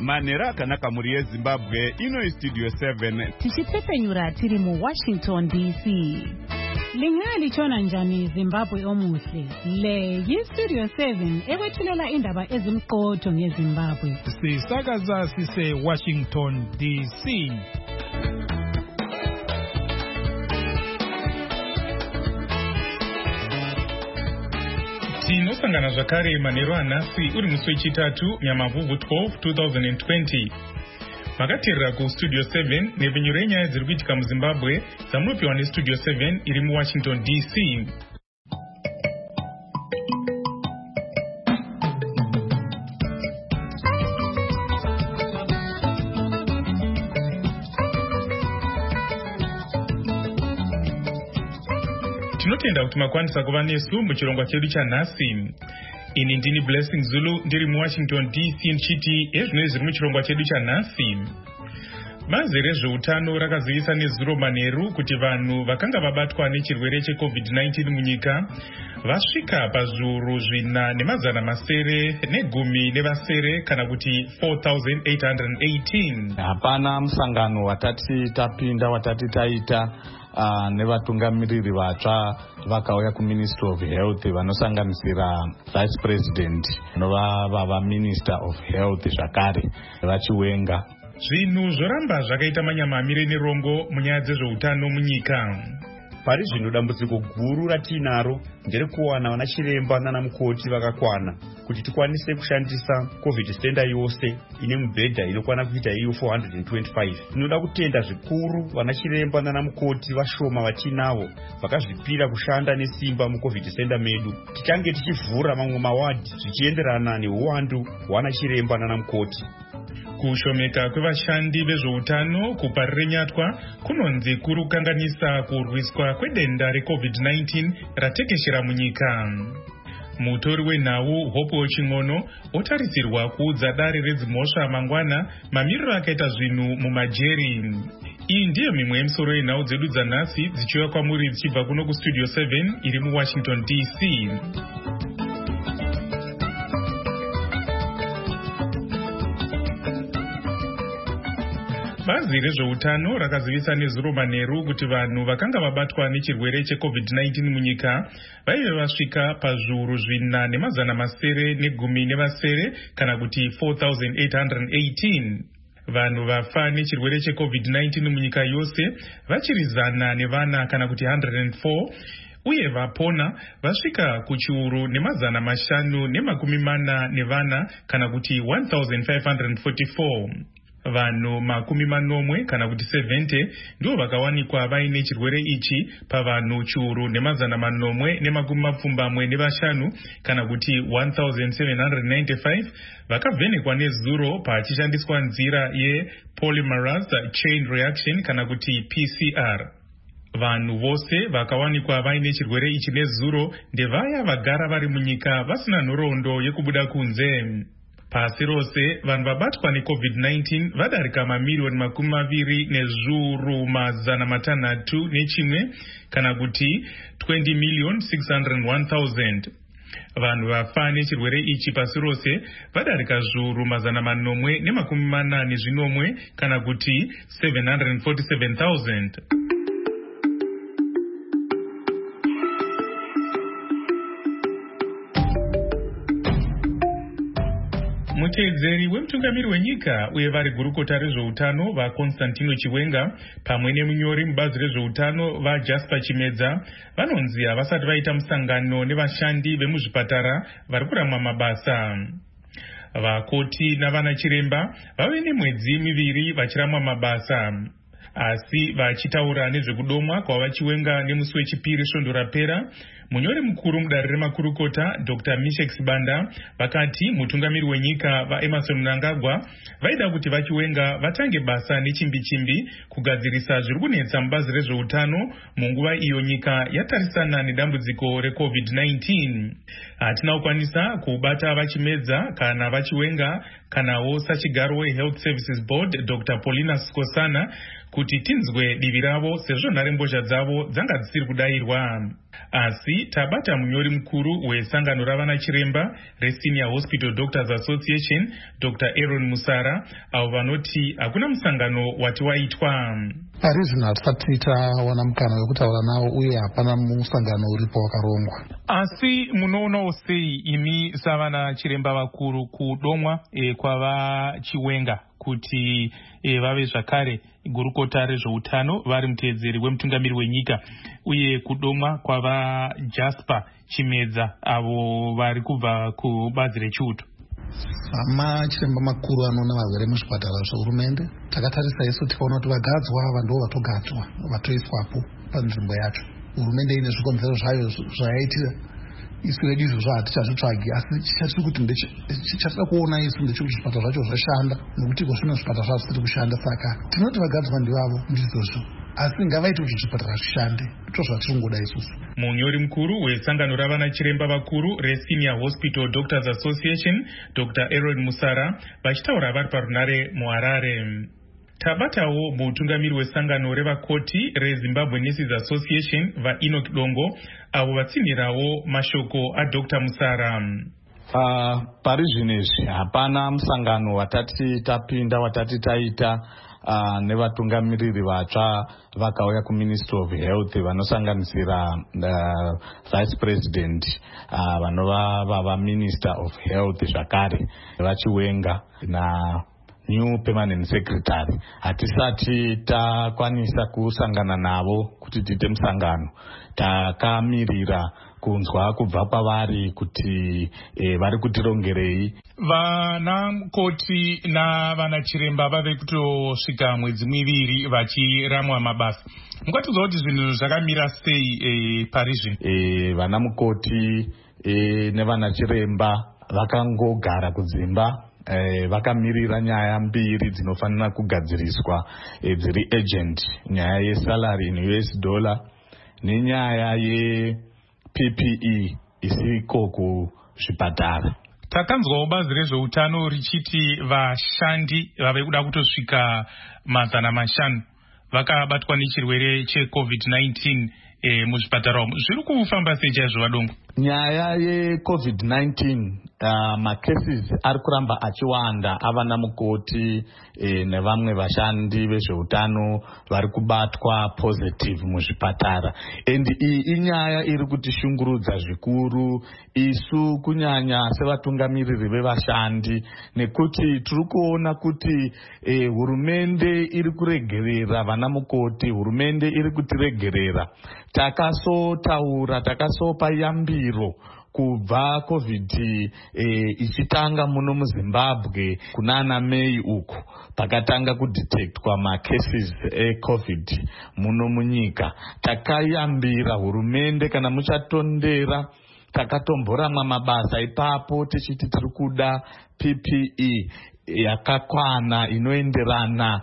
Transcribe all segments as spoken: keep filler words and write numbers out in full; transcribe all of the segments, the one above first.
manera akanaka muri yeZimbabwe. Ino Studio seven tichipfepenyura tiri mu Washington D C. Lingali chona njani Zimbabwe omuhle. Le yi Studio seven ekwethulela indaba ezimqotho ngeZimbabwe. Sisakaza sise Washington D C. Tinosangana zvakare manheru anhasi uri musi wechitatu Nyamavhuvhu twelve twenty twenty. Makateerera ku Studio seven nepfenyuro yenyaya dziri kuitika muZimbabwe dzamunopiwa neStudio seven iri muWashington D C. Tinotenda kuti makwanisa kuva nesu muchirongwa chedu chanhasi. Ini ndini Blessing Zulu ndiri muWashington D C nchiti ezvinoi zviri muchirongwa chedu chanhasi. Bazi rezveutano rakazivisa nezuro manheru kuti vanhu vakanga vabatwa nechirwere cheCovid nineteen munyika vasvika pazviuru zvina nemazana masere negumi nevasere kana kuti four thousand eight hundred eighteen. Hapana musangano watati tapinda watati taita Uh, nevatungamiriri vatsva vakauya kuMinistry of Health vanosanganisira Vice President nova vava Minister of Health zvakare vachiwenga. Zvinhu zvoramba zvakaita manyamamire nerongo munyaya dzezveutano munyika. Pari zvino dambudziko guru ratinaro nderekuwana vana chiremba nana mukoti vakakwana kuti tikwanise kushandisa COVID standard yose ine mubhedha inokwana kuita iyo four hundred twenty-five. Tinoda kutenda zvikuru vana chiremba nana mukoti vashoma vatinavo vakazvipira kushanda nesimba muCovid standard medu. Tichange tichivhura mamwe mawadhi zvichienderana neuwandu hwana chiremba nana mukoti. Kushomeka kwevashandi vezveutano kuparire nyatwa kunonzi kurukanganisa kurwiswa kwedenda reCovid nineteen ratekeshera munyika. Mutori wenhau Hope Ching'ono otarisirwa kuudza dare redzimhosva mangwana mamiriro akaita zvinhu mumajeri. Iyi ndiyo mimwe yemisoro yenhau dzedu dzanhasi dzichiuya kwamuri dzichibva kuno kuStudio seven iri muWashington D C. Bazi rezveutano rakazivisa nezuro manheru kuti vanhu vakanga vabatwa nechirwere cheCovid nineteen munyika vaive vasvika pazviuru zvina nemazana masere negumi nevasere kana kuti four thousand eight hundred eighteen. Vanhu vafa nechirwere cheCovid nineteen munyika yose vachiri zana nevana kana kuti one hundred four. Uye vapona vasvika kuchiuru nemazana mashanu nemakumi mana nevana kana kuti one thousand five hundred forty-four. Vanhu makumi manomwe kana kuti seventy ndivo vakawanikwa vaine chirwere ichi pavanhu chiuru nemazana manomwe nemakumi mapfumbamwe nevashanu kana kuti one thousand seven hundred ninety-five vakavhenekwa nezuro pachishandiswa nzira yepolymerase chain reaction kana kuti P C R. Vanhu vose vakawanikwa vaine chirwere ichi nezuro ndevaya vagara vari munyika vasina nhoroondo yekubuda kunze. Pasi rose vanhu vabatwa neCovid nineteen vadarika mamiliyoni makumi maviri nezviuru mazana matanhatu nechimwe kana kuti twenty million six hundred one thousand. Vanhu vafa nechirwere ichi pasi rose vadarika zviuru mazana manomwe nemakumi mana nezvinomwe kana kuti seven hundred forty-seven thousand. Muteedzeri wemutungamiri wenyika uye vari gurukota rezveutano vaConstantino Chiwenga pamwe nemunyori mubazi rezveutano vaJasper Chimedza vanonzi havasati vaita musangano nevashandi vemuzvipatara vari kuramwa mabasa. Vakoti navana chiremba vave nemwedzi miviri vachiramwa mabasa. Asi vachitaura nezvekudomwa kwava Chiwenga nemusi wechipiri svondo rapera, munyori mukuru mudare remakurukota Doctor Mishek Sibanda vakati mutungamiri wenyika vaEmerson Mnangagwa vaida kuti vaChiwenga vatange basa nechimbi-chimbi kugadzirisa zviri kunetsa mubazi rezveutano munguva iyo nyika yatarisana nedambudziko reCovid nineteen. Hatina kukwanisa kubata vaChimedza kana vaChiwenga kanawo sachigaro weHealth Services Board Doctor Paulina Skosana kuti tinzwe divi ravo sezvo nharembozha dzavo dzanga dzisiri kudayirwa. Asi tabata munyori mukuru wesangano ravana chiremba reSenior Hospital Doctors Association Doctor Aaron Musara avo vanoti hakuna musangano wati waitwa. Parizvino hatisati tawana mukana wekutaura navo uye hapana musangano uripo wakarongwa. Asi munoonawo sei imi savana chiremba vakuru kudomwa e, kwava Chiwenga kuti e, vave zvakare gurukota rezveutano vari muteedzeri wemutungamiri wenyika, uye kudomwa kwava Jasper Chimedza avo vari kubva kubazi rechiuto? Ama chiremba makuru anoona varwere muzvipatara zvehurumende takatarisa isu tikaona kuti vagadzwa ava ndivo vatogadzwa vatoiswapo panzvimbo yacho. Hurumende ine zvikonzero zvayo zvayaitira isu vedu izvozvo hatichazvitsvagi, asi chatiri kuti chatida kuona isu ndechekuti zvipatara zvacho zvashanda, nekuti kozvino zvipatara zvazvisiri kushanda. Saka tinoti vagadzwa ndivavo ndizvozvo, asi ngavaite kuti zvipatara zvishande, tozvatiringoda isusu. Munyori mukuru wesangano ravana chiremba vakuru reSenior Hospital Doctors Association Doctor Aaron Musara vachitaura vari parunare muHarare. Tabatawo mutungamiri wesangano revakoti reZimbabwe Nurses Association vaEnoch Dongo avo vatsinhirawo mashoko aDr Musara. Uh, pari zvinezvi hapana musangano watati tapinda watati taita uh, nevatungamiriri vatsva vakauya kuMinistry of Health vanosanganisira uh, Vice President uh, vanova vava Minister of Health zvakare vaChiwenga na New Permanent Secretary. Hatisati takwanisa kusangana navo kuti tiite musangano. Takamirira kunzwa kubva pavari kuti e, vari kutirongerei. Vana mukoti navana chiremba vave kutosvika mwedzi miviri vachiramwa mabasa. Mungatiudza kuti zvinhu zvakamira sei e, pari zvino? E, vana mukoti e, nevana chiremba vakangogara kudzimba. Eh, vakamirira nyaya mbiri dzinofanira kugadziriswa eh, dziri agent, nyaya yesalary in U S dollar nenyaya ye-P P E isiko kuzvipatara. Takanzwawo bazi rezveutano richiti vashandi vave kuda kutosvika mazana mashanu vakabatwa nechirwere cheCovid nineteen eh, muzvipatara umu. Zviri kufamba sei chaizvo vadongo? Nyaya yeCovid nineteen uh, macases ari kuramba achiwanda avana mukoti eh, nevamwe vashandi vezveutano vari kubatwa positive muzvipatara, and iyi inyaya iri kutishungurudza zvikuru isu kunyanya sevatungamiriri vevashandi, nekuti tiri kuona kuti eh, hurumende iri kuregerera vana mukoti, hurumende iri kutiregerera. Takasotaura takasopa yambiro kubva COVID eh, ichitanga muno muZimbabwe kunana May uku pakatanga kudetectwa macases eCovid muno munyika. Takayambira hurumende kana muchatondera, takatomboramwa mabasa ipapo tichiti tiri kuda P P E yakakwana inoenderana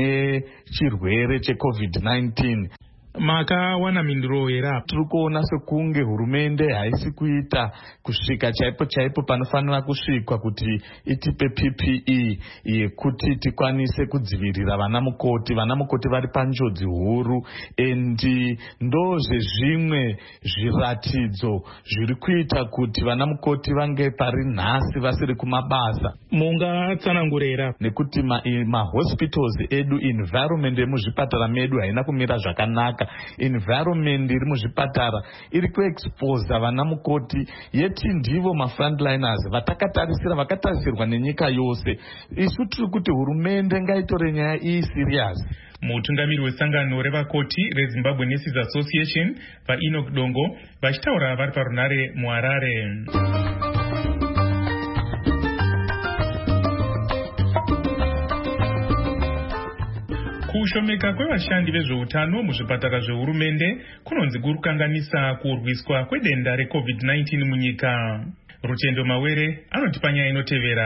nechirwere cheCovid nineteen. Makawana mindiro era? Tiri kuona sekunge hurumende haisi kuita kusvika chaipo chaipo panofanira kusvikwa kuti itipe P P E yekuti tikwanise kudzivirira vana mukoti. Vana mukoti vari panjodzi huru, endi ndozve zvimwe zviratidzo zviri kuita kuti vana mukoti vange pari nhasi vasiri kumabasa. Mungatsanangurira nekuti mahospitals ma edu, environment yemuzvipatara medu haina kumira zvakanaka. Environment iri muzvipatara iri kuexposa vana mukoti, yeti ndivo mafrontliners vatakatarisira vakatarisirwa nenyika yose. Isu tiri kuti hurumende ngaitore nyaya iyi serious. Mutungamiri wesangano revakoti reZimbabwe Nurses Association vaEnoch Dongo vachitaura vari parunare muHarare. Kushomeka kwevashandi vezveutano muzvipatara zvehurumende kunonzi kurukanganisa kurwiswa kwedenda reCovid nineteen munyika. Rutendo Mawere anotipa nyaya inotevera.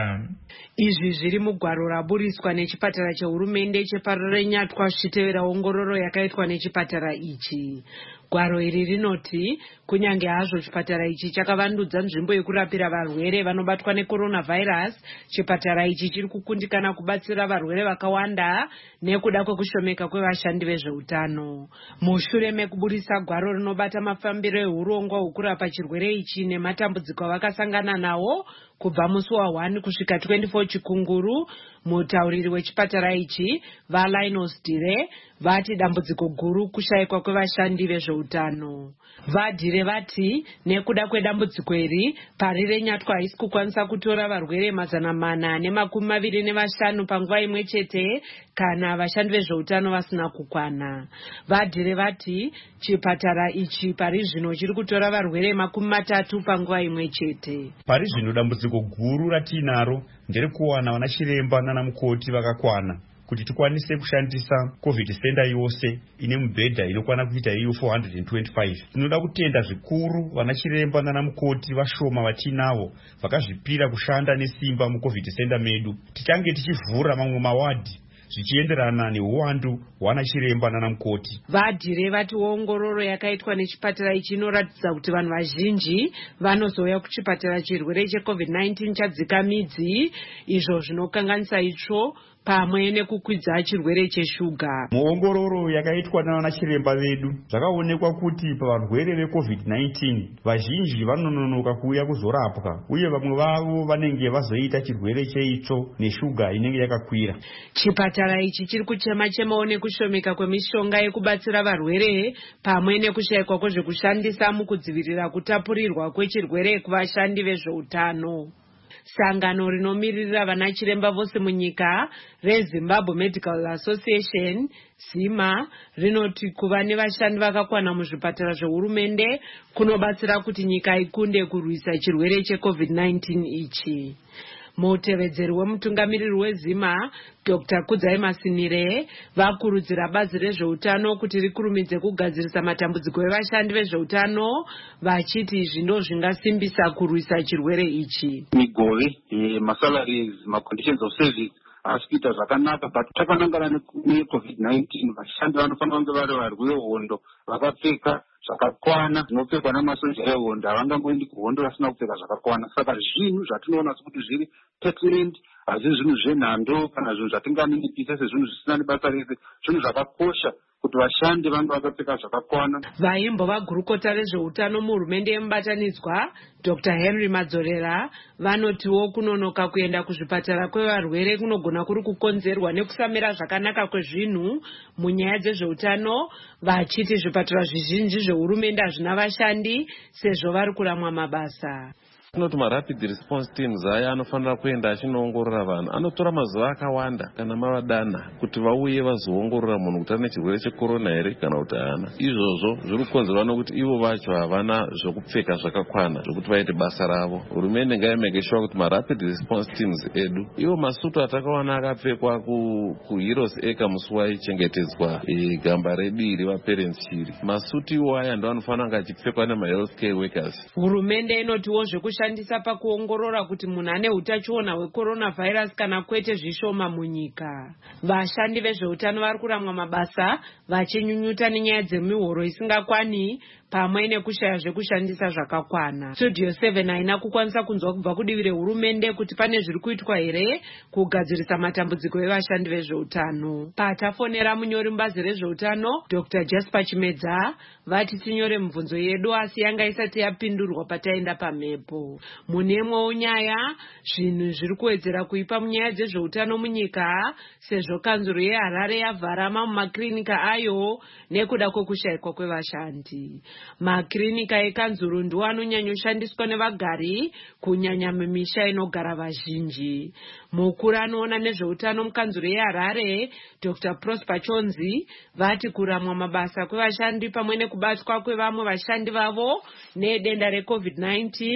Izvi zviri mugwaro raburiswa nechipatara chehurumende chepaRenyatwa zvichitevera ongororo yakaitwa nechipatara ichi. Gwaro iri rinoti kunyange hazvo chipatara ichi chakavandudza nzvimbo yekurapira varwere vanobatwa necoronavirus, chipatara ichi chiri kukundikana kubatsira varwere vakawanda nekuda kwekushomeka kwevashandi vezveutano. Mushure mekuburisa gwaro rinobata mafambiro ehurongwa hwekurapa chirwere ichi nematambudziko avakasangana nawo kubva musi wa first kusvika twenty-four Chikunguru, mutauriri wechipatara ichi vaLinus Dire vati dambudziko guru kushayikwa kwevashandi vezveutano. Vadhire vati nekuda kwedambudziko iri PariRenyatwa haisi kukwanisa kutora varwere mazana mana nemakumi maviri nevashanu panguva imwe chete kana vashandi vezveutano vasina kukwana. Vadhire vati chipatara ichi pari zvino chiri kutora varwere makumi matatu panguva imwe chete. Pari zvino dambudziko guru ratinaro nderekuwana vana chiremba nana mukoti vakakwana kuti tikwanise kushandisa covid center yose ine mubhedha inokwana kuita iyo four hundred twenty-five. Tinoda kutenda zvikuru vana chiremba nana mukoti vashoma vatinavo vakazvipira kushanda nesimba mucovid center medu. Tichange tichivhura mamwe mawadhi zvichienderana neuwandu hwana chiremba nana mukoti. Vadhire vati ongororo yakaitwa nechipatara ichi inoratidza kuti vanhu vazhinji vanozouya kuchipatara chirwere checovid nineteen chadzika midzi, izvo zvinokanganisa itsvo pamwe nekukwidza chirwere cheshuga. Muongororo yakaitwa navana chiremba vedu zvakaonekwa kuti pavarwere vecovid nineteen vazhinji vanononoka kuuya kuzorapwa uye vamwe vavo vanenge vazoita chirwere cheitsvo neshuga inenge yakakwira. Chipatara ichi chiri kuchema chemawo nekushomeka kwemishonga yekubatsira varwere pamwe nekushayikwa kwezvekushandisa mukudzivirira kutapurirwa kwechirwere kuvashandi vezveutano. Sangano rinomiririra vana chiremba vose munyika reZimbabwe Medical Association ZIMA rinoti kuva nevashandi vakakwana muzvipatara zvehurumende kunobatsira kuti nyika ikunde kurwisa chirwere checovid nineteen ichi. Mutevedzeri wemutungamiriri weZIMA Doctor Kudzai Masinire vakurudzira bazi rezveutano kuti rikurumidze kugadzirisa matambudziko evashandi vezveutano vachiti izvi ndo zvingasimbisa kurwisa chirwere ichi. Migove masalaries maconditions of service asi kuita zvakanaka, but takanangana necovid nineteen vashandi vanofanira kunge vari varwi vehondo vakapfeka zvakakwana zvinopfekwa namasoja ehondo. Havangangoendi kuhondo vasina kupfeka zvakakwana. Saka zvinhu zvatinoona sekuti zviri pertinent, hazvi zvinhu zvenhando kana zvinhu zvatinganinipisa sezvinhu zvisina nebasa rese, zvinhu zvakakosha kuti vashandi vange vakapfeka zvakakwana. Vaimbo vagurukota rezveutano muhurumende yemubatanidzwa Doctor Henry Madzorera vanotiwo kunonoka kuenda kuzvipatara kwevarwere kunogona kuri kukonzerwa nekusamira zvakanaka kwezvinhu munyaya dzezveutano, vachiti zvipatara zvizhinji zvehurumende hazvina vashandi sezvo vari kuramwa mabasa. Tinoti marapid response teams aya anofanira kuenda achinoongorora vanhu. Anotora mazuva akawanda kana mavadana kuti vauye vazoongorora munhu kuti ane chirwere checorona here kana kuti haana. Izvozvo zviri kukonzerwa nokuti ivo vacho havana zvokupfeka zvakakwana zvokuti vaite basa ravo. Hurumende ngaimeke sure kuti marapid response teams edu ivo masutu atakawana akapfekwa kuHeroes Acre musi waichengetedzwa gamba rediri vaparents chiri. Masutu iwo aya ndo anofanira kunge achipfekwa nemahealthcare workers. Hurumende inotiwo zvekushandisa pakuongorora kuti munhu ane utachiona hwecoronavirus kana kwete zvishoma munyika. Vashandi vezveutano vari kuramwa mabasa vachinyunyuta nenyaya dzemihoro isingakwani pamwe nekushaya zvekushandisa zvakakwana. Studio seven haina kukwanisa kunzwa kubva kudivi rehurumende kuti pane zviri kuitwa here kugadzirisa matambudziko evashandi vezveutano. Patafonera munyori mubazi rezveutano Doctor Jasper Chimedza vati tinyore mibvunzo yedu asi yanga isati yapindurwa pataenda pamhepo. Munemwewo nyaya zvinhu zviri kuwedzera kuipa munyaya dzezveutano munyika sezvo kanzuro yeHarare yavharama mumakirinika ayo nekuda kwekushayikwa kwevashandi. Makirinika ekanzuru ndiwo anonyanyoshandiswa nevagari kunyanya mumisha inogara vazhinji. Mukuru anoona nezveutano mukanzuro yeHarare Doctor Prosper Chonzi vati kuramwa mabasa kwevashandi pamwe nekubatwa kwevamwe vashandi vavo nedenda recovid nineteen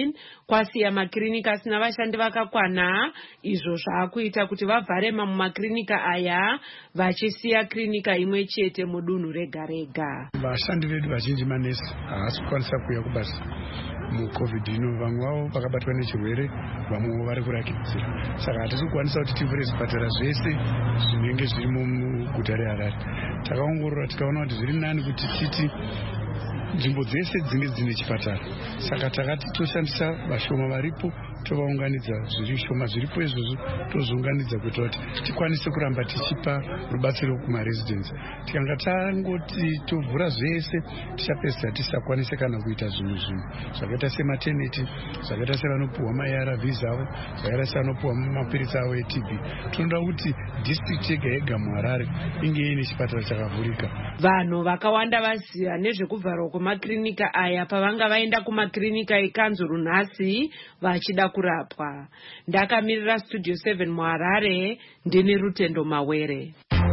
kwasiya makirinika asina vashandi vakakwana, izvo zvaakuita kuti vavhare mamwe makirinika aya vachisiya kirinika imwe chete mudunhu rega rega. Vashandi vedu vazhinji manesi havasi kukwanisa kuuya kubasa mucovid ino, vamwe vavo vakabatwa nechirwere, vamwe vari kurakidzira. Saka hatisi kukwanisa kuti tivhure zvipatara zvese zvinenge zviri muguta reHarare. Takaongorora tikaona kuti zviri nani kuti titi nzvimbo dzese dzinge dzine chipatara. Saka takati toshandisa vashoma varipo tovaunganidza, zviri shoma zviripo izvozvo tozviunganidza kuita kuti tikwanise kuramba tichipa rubatsiro kumaresidents. Tikanga tangoti tovhura zvese tichapedzisa tisakwanise kana kuita zvimwe zvinhu zvakaita semateneti, zvakaita sevanopuhwa maARVs avo, zvakaita sevanopuhwa mapirisi avo eTB. Tinoda kuti district yega yega muHarare inge ine chipatara chakavhurika. Vanhu vakawanda vaziva nezvekuvharwa kwemakirinika aya pavanga vaenda kumakirinika ekanzuru nhasi vachida kurapwa. Ndakamirira Studio seven muHarare, ndini Rutendo Mawere.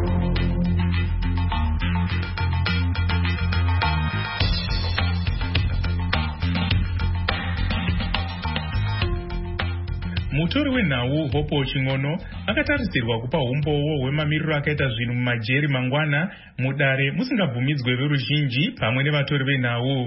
Mutori wenhau Hopo Chingono akatarisirwa kupa umboo hwemamiriro akaita zvinhu mumajeri mangwana mudare musingabvumidzwe veruzhinji pamwe nevatori venhau.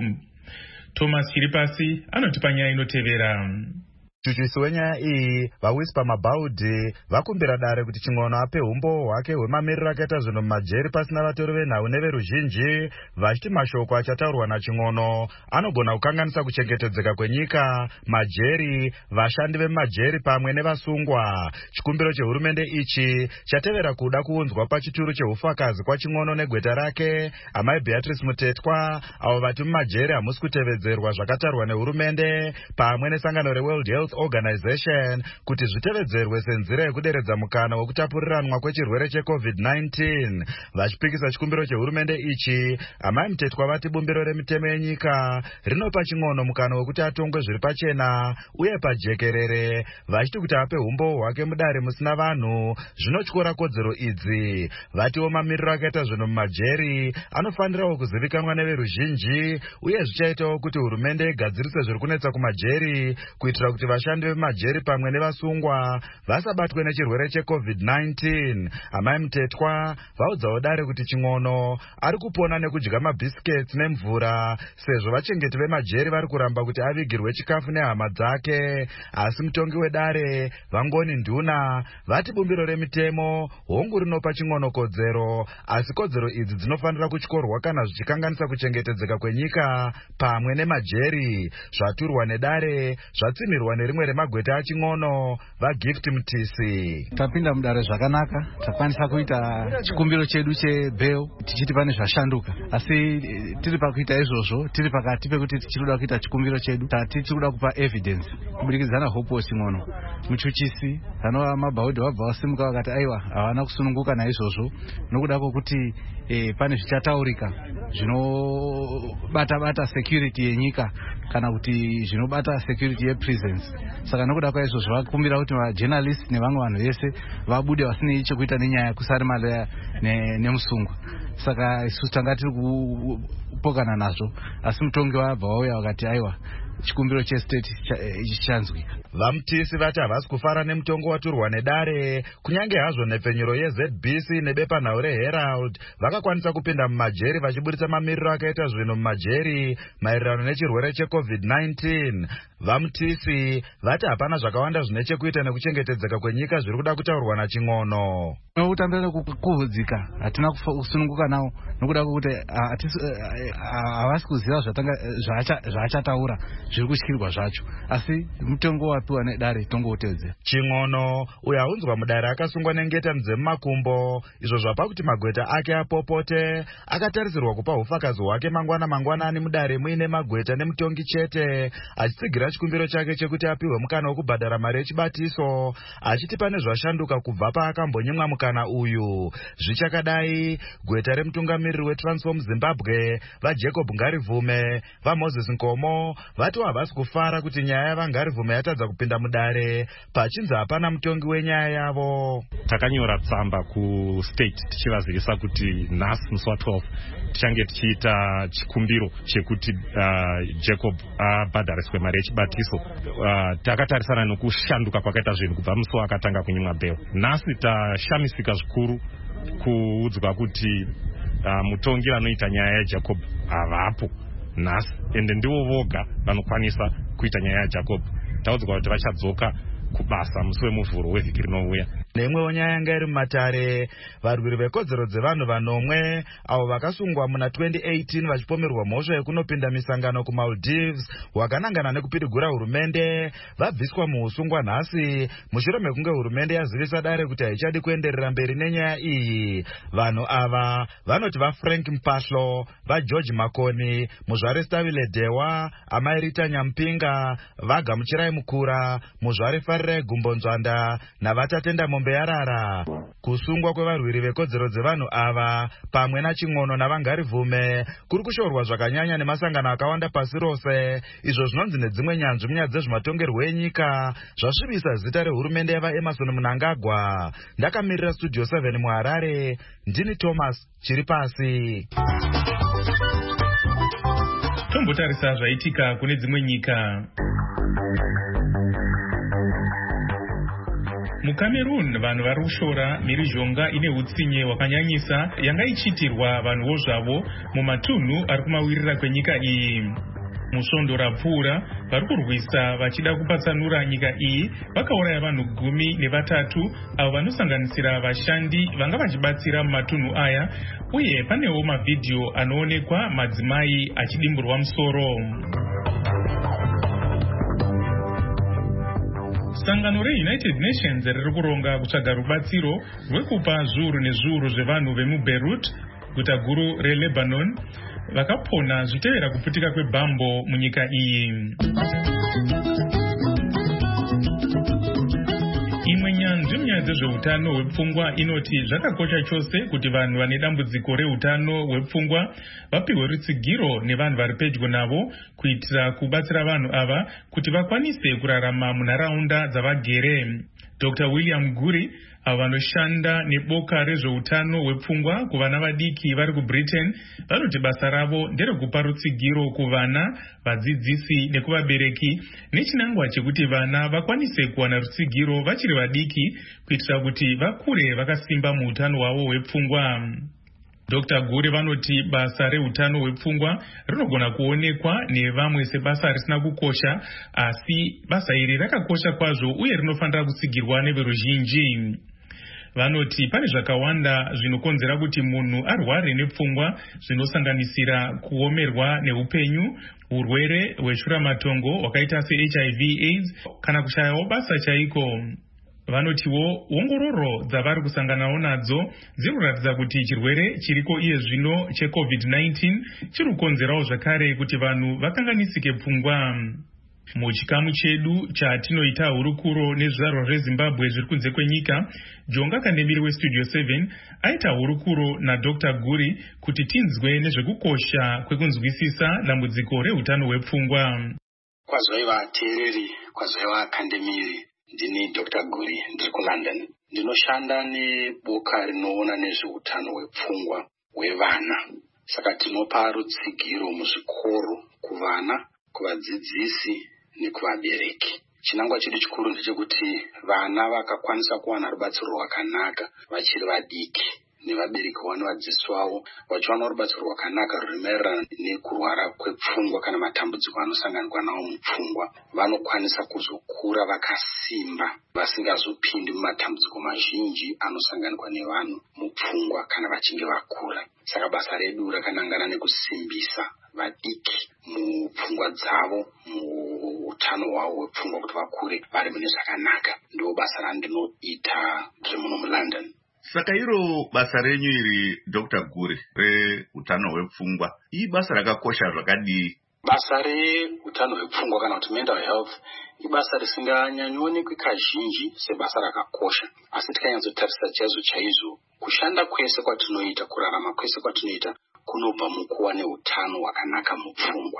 Thomas Chiripasi anotipa nyaya inotevera. Muchuchisi wenyaya iyi vawisi pamabhaudhi vakumbira dare kuti Chingono ape umboo hwake hwemamiriro akaita zvinhu mumajeri pasina vatori venhau neveruzhinji, vachiti mashoko achataurwa naChingono anogona kukanganisa kuchengetedzeka kwenyika, majeri, vashandi vemumajeri pamwe nevasungwa. Chikumbiro chehurumende ichi chatevera kuda kuunzwa pachituru cheufakazi kwaChingono negweta rake amai Beatrice Mutetwa, avo vati mumajeri hamusi kutevedzerwa zvakatarwa nehurumende pamwe nesangano reWorld Health Organization kuti zvitevedzerwe senzira yekuderedza mukana wekutapuriranwa kwechirwere checovid nineteen. Vachipikisa chikumbiro chehurumende ichi, amai Mutetwa vati bumbiro remitemo yenyika rinopa Chingono mukana wekuti atongwe zviri pachena uye pajekerere, vachiti kuti ape umboo hwake mudare musina vanhu zvinotyora kodzero idzi. Vatiwo mamiriro akaita zvinhu mumajeri anofanirawo kuzivikanwa neveruzhinji uye zvichaitawo kuti hurumende igadzirise zviri kunetsa kumajeri kuitira kuti vashandi vemumajeri pamwe nevasungwa vasabatwe nechirwere checovid nineteen. Amai Mutetwa vaudzawo dare kuti Chingono ari kupona nekudya mabhisikets nemvura sezvo vachengeti vemajeri vari kuramba kuti avigirwe chikafu nehama dzake. Asi mutongi wedare Vangoni Nduna vati bumbiro remitemo hongu rinopa Chingono kodzero, asi kodzero idzi dzinofanira kutyorwa kana zvichikanganisa kuchengetedzeka kwenyika pamwe nemajeri. Zvaturwa nedare zvatsimirwa nerimwe remagweta aChingono, vaGift Mutisi. Tapinda mudare zvakanaka, takwanisa kuita chikumbiro chedu chebail tichiti pane zvashanduka, asi tiri pakuita izvozvo tiri pakati pekuti tichida kuita chikumbiro chedu tati tikuda kupa evidence kubudikidzana Hopo Chingono. Muchuchisi anova mabhaudhi vabva vasimuka vakati aiwa havana kusununguka naizvozvo nokuda kwokuti eh, pane zvichataurika zvinobata bata security yenyika kana kuti zvinobata security yeprisons. Saka nokuda kwaizvozvo vakumbira kuti vajournalist nevamwe vanhu vese vabude vasinei chekuita nenyaya yekusarimara nemusungwa. Saka isusu tanga tiri kupokana nazvo, asi mutongi wabva wauya vakati aiwa chikumbiro chestate chichanzwika. Vamutisi vati havasi kufara nemutongo waturwa nedare, kunyange hazvo nepfenyuro yeZ B C nebepanhau reHerald vakakwanisa kupinda mumajeri vachibudisa mamiriro akaita zvinhu mumajeri maererano nechirwere checovid nineteen. Vamutisi vati hapana zvakawanda zvine chekuita nekuchengetedzeka kwenyika zviri kuda kutaurwa naChingono. Nokutambira kuhudzika hatina kusununguka nawo nokuda kwokuti havasi kuziva zvaachataura zviri kutyirwa zvacho, asi mutongo wapiwa nedare tongotevedzera. Chingono uyo aunzwa mudare akasungwa nengetani dzemumakumbo, izvo zvapa kuti magweta ake apopote. Akatarisirwa kupa ufakazi hwake mangwana mangwanani mudare muine magweta nemutongi chete, achitsigira chikumbiro chake chekuti apiwe mukana wekubhadhara mari yechibatiso, achiti pane zvashanduka kubva paakambonyimwa mukana uyu. Zvichakadai, gweta remutungamiriri weTransform Zimbabwe vaJacob Ngarivume vaMoses Nkomo vati vato havasi kufara kuti nyaya yavangarivhume yatadza kupinda mudare pachinzi hapana mutongi wenyaya yavo. Takanyora tsamba kustate tichivazivisa kuti nhasi musi wa twelve tichange tichiita chikumbiro chekuti uh, Jacob abhadhariswe uh, mari yechibatiso. Uh, takatarisana nekushanduka kwakaita zvinhu kubva musi wakatanga kunyimwa bheo. Nhasi tashamisika zvikuru kuudzwa kuti uh, mutongi vanoita nyaya yaJacob havapo nhasi, ende ndivo voga vanokwanisa kuita nyaya yaJacob. Taudzwa kuti vachadzoka kubasa musi wemuvhuro wevhiki rinouya. Neimwewo nyaya yanga iri mumatare, varwiri vekodzero dzevanhu vanomwe avo vakasungwa muna twenty eighteen vachipomerwa mhosva yekunopinda misangano kuMaldives wakanangana nekupirigura hurumende vabviswa muusungwa nhasi mushure mekunge hurumende yazivisa dare kuti haichadi kuenderera mberi nenyaya iyi. Vanhu ava vanoti vaFrank Mpahlo, vaGeorge Makoni, muzvare Stavile Dewa, Amairita Nyampinga, vaGamuchirai Mukura, muzvare Farire Gumbonzwanda navatatenda Mombe Yarara. Kusungwa kwevarwiri vekodzero dzevanhu ava pamwe naching'ono navangarivume kuri kushorwa zvakanyanya nemasangano akawanda pasi rose, izvo zvinonzi nedzimwe nyanzvi munyaya dzezvematongerwo enyika zvasvibisa zita rehurumende yavaEmerson Mnangagwa. Ndakamirira Studio seven muHarare, ndini Thomas Chiripasi. Tombotarisa zvaitika kune dzimwe nyika. MuCameroon vanhu vari kushora mhirizhonga ine utsinye hwakanyanyisa yanga ichiitirwa vanhuwo zvavo mumatunhu ari kumawirira kwenyika iyi. Musvondo rapfuura vari kurwisa vachida kupatsanura nyika iyi vakauraya vanhu gumi nevatatu avo vanosanganisira vashandi vanga vachibatsira mumatunhu aya, uye panewo mavhidhiyo anoonekwa madzimai achidimburwa musoro. Sangano reUnited Nations riri kuronga kutsvaga rubatsiro rwekupa zviuru nezviuru zvevanhu vemuBeirut, guta guru reLebanon, vakapona zvitevera kuputika kwebhambo munyika iyi. Imwe nyanzvi munyaya dzezveutano hwepfungwa inoti zvakakosha chose kuti vanhu vane dambudziko reutano hwepfungwa vapiwe rutsigiro nevanhu vari pedyo navo kuitira kubatsira vanhu ava kuti vakwanise kurarama munharaunda dzavagere. Doctor William Guri, avo vanoshanda neboka rezveutano hwepfungwa kuvana vadiki vari kuBritain, vanoti basa ravo nderekupa rutsigiro kuvana, vadzidzisi nekuvabereki nechinangwa chekuti vana vakwanise kuwana rutsigiro vachiri vadiki kuitira kuti vakure vakasimba muutano hwavo hwepfungwa. Doctor Guri vanoti basa reutano hwepfungwa rinogona kuonekwa nevamwe sebasa risina kukosha, asi basa iri rakakosha kwazvo uye rinofanira kutsigirwa neveruzhinji. Vanoti pane zvakawanda zvinokonzera kuti munhu arware nepfungwa, zvinosanganisira kuomerwa neupenyu, urwere hweshuramatongo hwakaita seH I V AIDS kana kushayawo basa chaiko. Vanotiwo ongororo dzavari kusanganawo nadzo dzinoratidza kuti chirwere chiriko iye zvino cheCovid nineteen chiri kukonzerawo zvakare kuti vanhu vakanganisike pfungwa. Muchikamu chedu chatinoita hurukuro nezvizvarwa zveZimbabwe zviri kunze kwenyika, Jonga Kandemiri weStudio seven aita hurukuro naDoctor Guri kuti tinzwe nezvekukosha kwekunzwisisa dambudziko reutano hwepfungwa. Kwazoiva teereri, kwazoiva Kandemiri. Ndini Doctor Guri, ndiri kuLondon. Ndinoshanda neboka rinoona nezveutano hwepfungwa hwevana. Saka tinopa rutsigiro muzvikoro kuvana, kuvadzidzisi nekuvabereki. Chinangwa chedu chikuru ndechekuti vana vakakwanisa kuwana rubatsiro rwakanaka vachiri vadiki, nevabereki vano vadzidzisi vavo vachiwana rubatsiro rwakanaka rwunomaererano nekurwara kwepfungwa kana matambudziko anosanganikwa nawo mupfungwa, vanokwanisa kuzokura vakasimba vasingazopindi mumatambudziko mazhinji anosanganikwa nevanhu mupfungwa kana vachinge vakura. Saka basa redu rakanangana nekusimbisa vadiki mupfungwa dzavo, muutano hwavo hwepfungwa kuti vakure vari mune zvakanaka. Ndo basa randinoita ndiri muno muLondon. Saka iro basa renyu iri Doctor Guri reutano hwepfungwa ibasa rakakosha zvakadii? Basa reutano hwepfungwa kana kuti mental health ibasa risinganyanyonekwi kazhinji sebasa rakakosha, asi tikanyatsotarisa chaizvo chaizvo kushanda kwese kwatinoita, kurarama kwese kwatinoita kunobva mukuva neutano hwakanaka mupfungwa. Munhu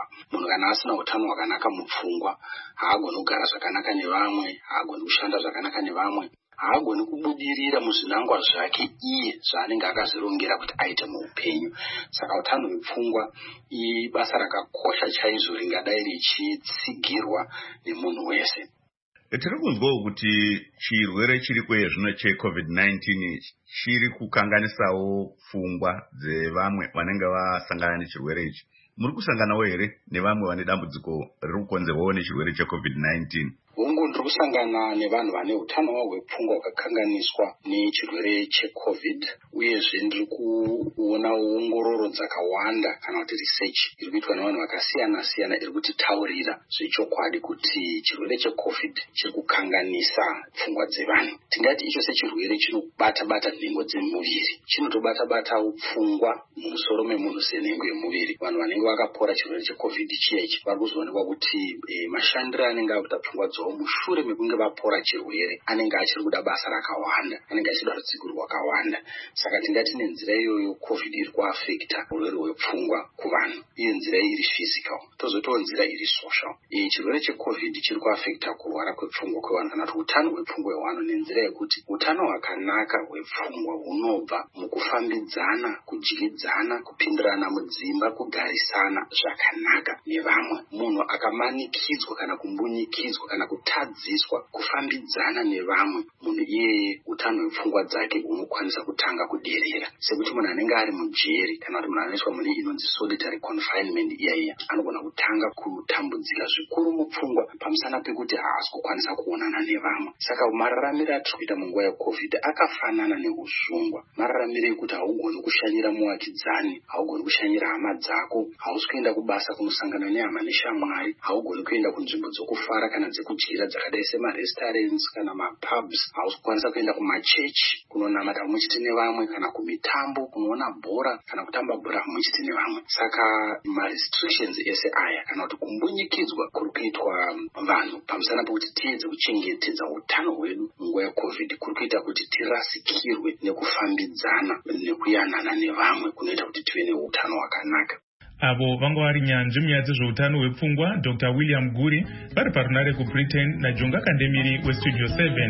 munhu kana asina utano hwakanaka mupfungwa haagoni kugara zvakanaka nevamwe, haagoni kushanda zvakanaka nevamwe, haagoni kubudirira muzvinangwa zvake iye zvaanenge akazvirongera kuti aite muupenyu. Saka utano hwepfungwa ibasa rakakosha chaizvo ringadai richitsigirwa nemunhu wese. Tiri kunzwawo kuti chirwere chiri kwezvino checovid nineteen chiri kukanganisawo pfungwa dzevamwe vanenge vasangana nechirwere ichi. Muri kusanganawo here nevamwe vane dambudziko riri kukonzerwawo nechirwere checovid nineteen? Hongu ndiri kusangana nevanhu vane utano hwavo hwepfungwa hwakakanganiswa nechirwere checovid, uyezve ndiri kuona ongororo dzakawanda kana kuti research iri kuitwa nevanhu vakasiyana siyana iri kutitaurira zvechokwadi kuti chirwere checovid chiri kukanganisa pfungwa dzevanhu. Tingati icho sechirwere chinobata bata nhengo dzemuviri, chinotobata bata pfungwa mumusoro memunhu senhengo yemuviri. Vanhu vanenge vakapora chirwere checovid chiyechi vari kuzoonekwa kuti e, mashandiro anenge akuita pfungwa dzavo mushure mekunge vapora chirwere anenge achiri kuda basa rakawanda, anenge achida rutsiko rwakawanda. Saka tingati nenzira iyoyo covid iri kuafekta urwere hwepfungwa kuvanhu. Iyo nzira iri physical, tozotiwo nzira iri social. E, chirwere checovid chiri kuafekta kurwara kwepfungwa kwevanhu kana kuti utano hwepfungwa hwevanhu nenzira yekuti utano hwakanaka hwepfungwa hunobva mukufambidzana, kudyidzana, kupindirana mudzimba, kugarisana zvakanaka nevamwe. Munhu akamanikidzwa kana kumbunyikidzwa kana kutadziswa kufambidzana nevamwe, munhu iyeye utano hwepfungwa dzake hunokwanisa kutanga kuderera. Sekuti munhu anenge ari mujeri kana kuti munhu anoiswa mune inonzi solitary confinement, iyaiya anogona kutanga kutambudzika zvikuru mupfungwa pamusana pekuti haasi kukwanisa kuonana nevamwe. Saka mararamiro atiri kuita munguva yecovid akafanana neusungwa. Mararamiro ekuti haugoni kushanyira muvakidzani, haugoni kushanyira hama dzako, hausi kuenda kubasa kunosangana nehama neshamwari, haugoni kuenda kunzvimbo dzokufara kana dzekudyira dzakadai semarestaurants kana mapubs, hausi kukwanisa kuenda kumachechi kunonamata muchiti nevamwe kana kumitambo kunoona bhora kana kutamba bhora muchiti nevamwe. Saka marestrictions ese aya kana kuti kumbunyikidzwa kuri kuitwa vanhu pamusana pekuti tiedze kuchengetedza utano hwedu munguva yecovid kuri kuita kuti tirasikirwe nekufambidzana nekuyanana nevamwe kunoita kuti tive neutano hwakanaka. Avo vanga vari nyanzvi munyaya dzezveutano hwepfungwa Doctor William Guri vari parunare kuBritain naJonga Kandemiri weStudio seven.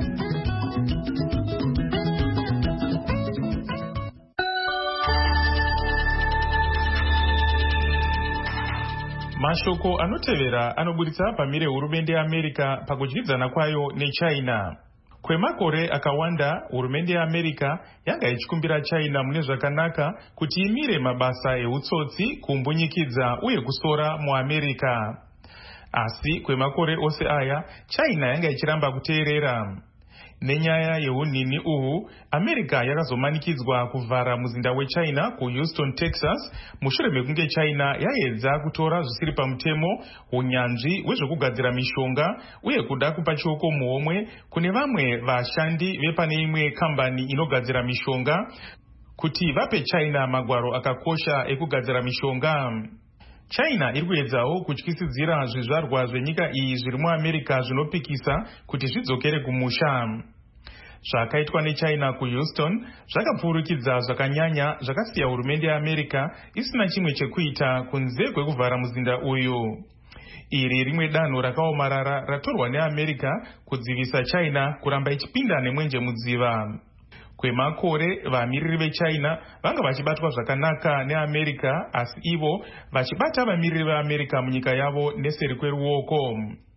Mashoko anotevera anoburitsa pamire hurumende yeAmerica pakudyidzana kwayo neChina. Kwemakore akawanda hurumende yeAmerica yanga ichikumbira China mune zvakanaka kuti imire mabasa eutsotsi, kumbunyikidza uye kusora muAmerica. Asi kwemakore ose aya China yanga ichiramba kuteerera. Nenyaya yeunini uhu, America yakazomanikidzwa kuvhara muzinda weChina kuHouston, Texas, mushure mekunge China yaedza kutora zvisiri pamutemo unyanzvi hwezvekugadzira mishonga uye kuda kupa chioko muhomwe kune vamwe vashandi vepane imwe kambani inogadzira mishonga kuti vape China magwaro akakosha ekugadzira mishonga. China iri kuedzawo kutyisidzira zvizvarwa zvenyika iyi zviri muAmerica zvinopikisa kuti zvidzokere kumusha. Zvakaitwa neChina kuHouston zvakapfurukidza zvakanyanya zvakasiya hurumende yeAmerica isina chimwe chekuita kunze kwekuvhara muzinda uyu. Iri rimwe danho rakaomarara ratorwa neAmerica kudzivisa China kuramba ichipinda nemwenje mudziva. Kwemakore vamiriri veChina vanga vachibatwa zvakanaka neAmerica, asi ivo vachibata vamiriri veAmerica munyika yavo neseri kweruoko.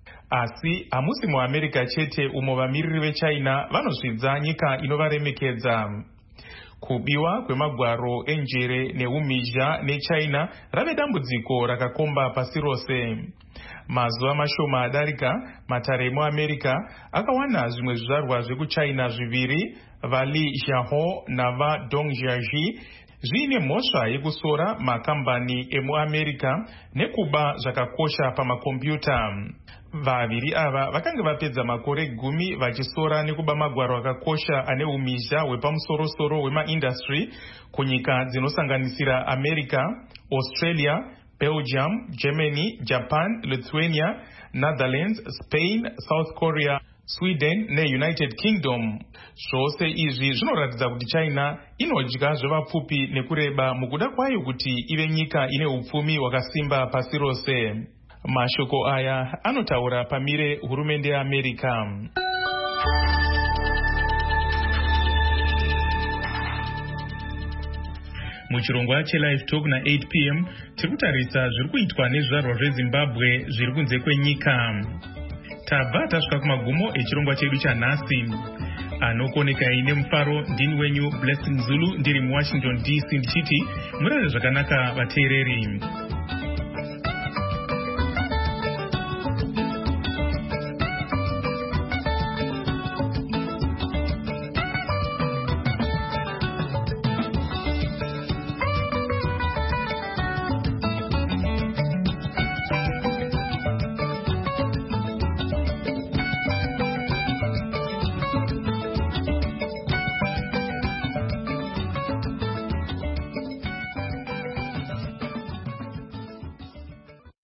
Asi hamusi muAmerica chete umo vamiriri veChina vanozvidza nyika inovaremekedza. Kubiwa kwemagwaro enjere neumhizha neChina rave dambudziko rakakomba pasi rose. Mazuva mashoma adarika, matare muAmerica akawana zvimwe zvizvarwa zvekuChina zviviri, vaLi Xiaohou navaDong Jiaxi, zviine mhosva yekusora makambani emuAmerica nekuba zvakakosha pamakombiyuta. Vaviri ava vakanga vapedza makore gumi vachisora nekuba magwaro akakosha ane umhizha hwepamusorosoro hwemaindustry kunyika dzinosanganisira America, Australia, Belgium, Germany, Japan, Lithuania, Netherlands, Spain, South Korea Sweden neUnited Kingdom. Zvose izvi zvinoratidza kuti China inodya zvevapfupi nekureba mukuda kwayo kuti ive nyika ine upfumi hwakasimba pasi rose. Mashoko aya anotaura pamire hurumende yeAmerica. Muchirongwa cheLive Talk na eight p m tiri kutarisa zviri kuitwa nezvizvarwa zveZimbabwe zviri kunze kwenyika. Tabva tasvika kumagumo echirongwa chedu chanhasi. Anokonekai nemufaro ndini wenyu Blessing Zulu ndiri muWashington D C ndichiti murare zvakanaka vateereri.